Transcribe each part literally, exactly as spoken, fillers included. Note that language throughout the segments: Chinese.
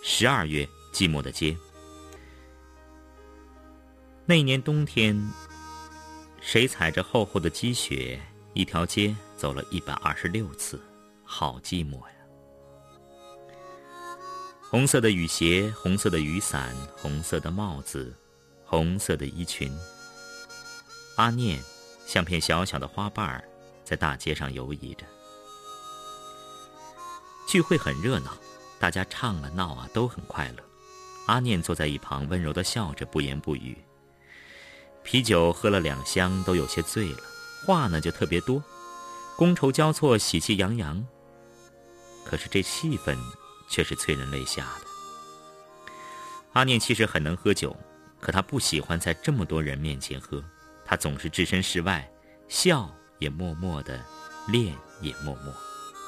十二月寂寞的街。那一年冬天，谁踩着厚厚的积雪，一条街走了一百二十六次，好寂寞呀。红色的雨鞋，红色的雨伞，红色的帽子，红色的衣裙。阿念像片小小的花瓣，在大街上游移着。聚会很热闹，大家唱啊闹啊都很快乐。阿念坐在一旁温柔地笑着，不言不语。啤酒喝了两箱，都有些醉了，话呢就特别多，觥筹交错，喜气洋洋。可是这气氛却是催人泪下的。阿念其实很能喝酒，可他不喜欢在这么多人面前喝，他总是置身事外，笑也默默的，练也默默。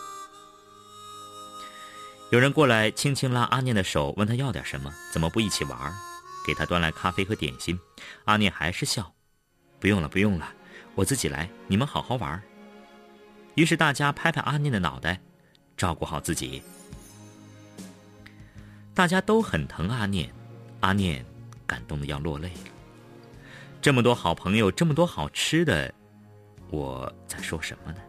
有人过来轻轻拉阿念的手，问他要点什么，怎么不一起玩，给他端来咖啡和点心。阿念还是笑，不用了不用了，我自己来，你们好好玩。于是大家拍拍阿念的脑袋，照顾好自己。大家都很疼阿念，阿念感动得要落泪了。这么多好朋友，这么多好吃的，我在说什么呢？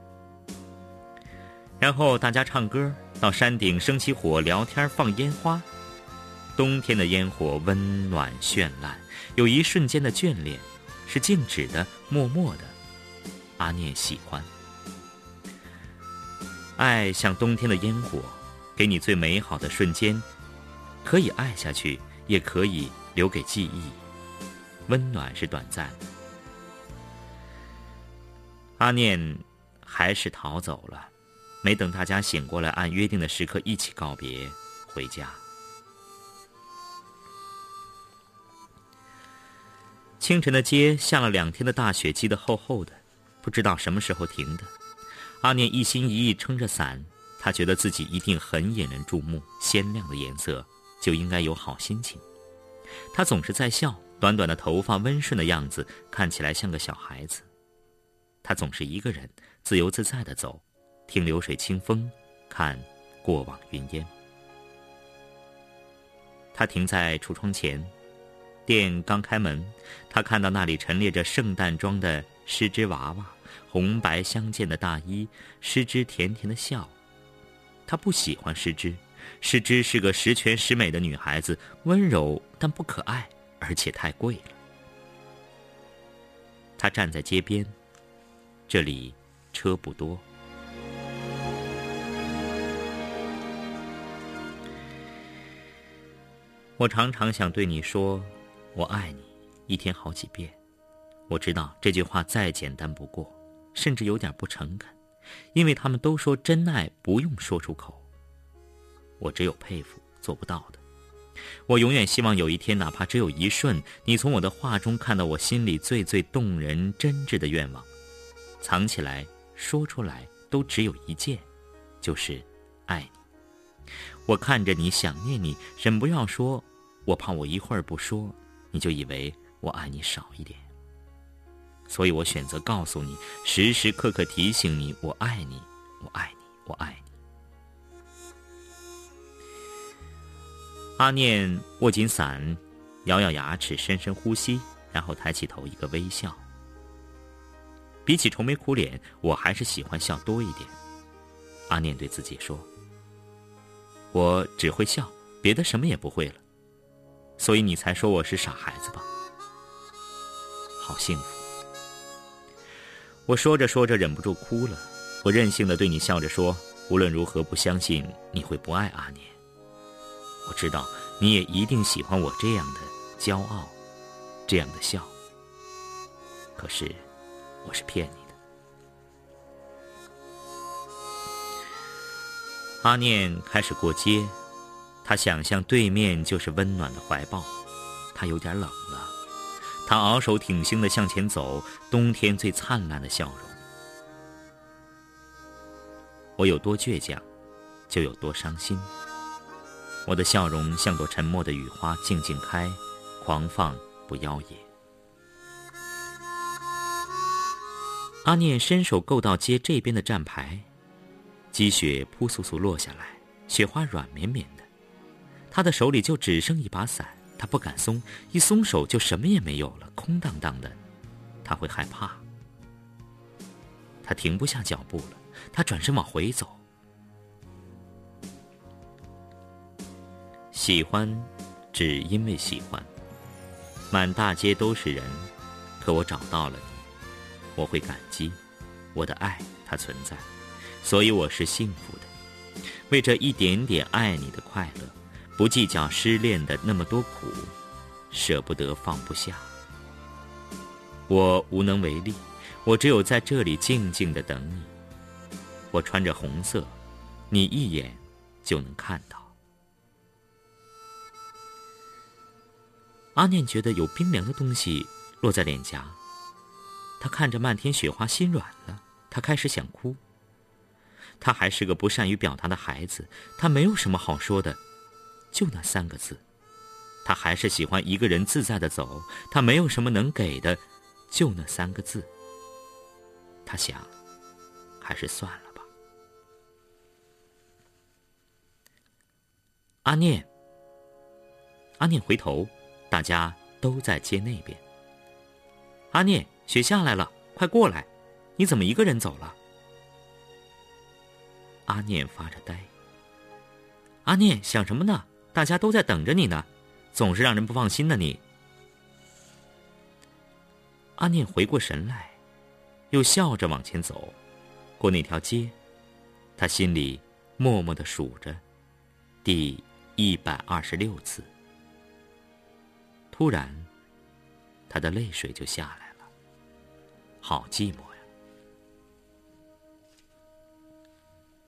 然后大家唱歌，到山顶升起火，聊天放烟花。冬天的烟火温暖绚烂，有一瞬间的眷恋，是静止的默默的。阿念喜欢。爱像冬天的烟火，给你最美好的瞬间，可以爱下去，也可以留给记忆。温暖是短暂的。阿念还是逃走了，没等大家醒过来，按约定的时刻一起告别回家。清晨的街下了两天的大雪，积得厚厚的，不知道什么时候停的。阿念一心一意撑着伞，他觉得自己一定很引人注目，鲜亮的颜色就应该有好心情。他总是在笑，短短的头发温顺的样子，看起来像个小孩子。他总是一个人自由自在地走，听流水清风，看过往云烟。他停在橱窗前，店刚开门，他看到那里陈列着圣诞装的狮之娃娃，红白相间的大衣，狮之甜甜的笑。他不喜欢狮之，狮之是个十全十美的女孩子，温柔但不可爱，而且太贵了。他站在街边，这里车不多。我常常想对你说我爱你，一天好几遍。我知道这句话再简单不过，甚至有点不诚恳，因为他们都说真爱不用说出口。我只有佩服，做不到的。我永远希望有一天，哪怕只有一瞬，你从我的话中看到我心里最最动人真挚的愿望。藏起来说出来都只有一件，就是爱你。我看着你，想念你，忍不要说，我怕我一会儿不说，你就以为我爱你少一点。所以我选择告诉你，时时刻刻提醒你，我爱你，我爱你，我爱你。阿念握紧伞，咬咬牙齿，深深呼吸，然后抬起头，一个微笑。比起愁眉苦脸，我还是喜欢笑多一点。阿念对自己说，我只会笑，别的什么也不会了，所以你才说我是傻孩子吧。好幸福。我说着说着忍不住哭了，我任性地对你笑着说，无论如何不相信你会不爱阿念。我知道你也一定喜欢我这样的骄傲，这样的笑。可是我是骗你的。阿念开始过街，他想象对面就是温暖的怀抱，他有点冷了。他昂首挺胸地向前走，冬天最灿烂的笑容。我有多倔强，就有多伤心。我的笑容像朵沉默的雨花，静静开，狂放不妖冶。阿念伸手够到街这边的站牌，积雪扑簌簌落下来，雪花软绵绵的。 他的手里就只剩一把伞，他不敢松，一松手就什么也没有了，空荡荡的，他会害怕。他停不下脚步了，他转身往回走。喜欢，只因为喜欢。满大街都是人，可我找到了你，我会感激，我的爱它存在，所以我是幸福的。为这一点点爱你的快乐，不计较失恋的那么多苦，舍不得放不下。我无能为力，我只有在这里静静地等你。我穿着红色，你一眼就能看到。阿念觉得有冰凉的东西落在脸颊，他看着漫天雪花心软了，他开始想哭。他还是个不善于表达的孩子，他没有什么好说的，就那三个字。他还是喜欢一个人自在地走，他没有什么能给的，就那三个字。他想，还是算了吧。阿念，阿念回头，大家都在街那边。阿念，雪下来了，快过来，你怎么一个人走了？阿念发着呆。阿念，想什么呢？大家都在等着你呢，总是让人不放心的你。阿念回过神来，又笑着往前走，过那条街，他心里默默地数着第一百二十六次。突然，他的泪水就下来了，好寂寞。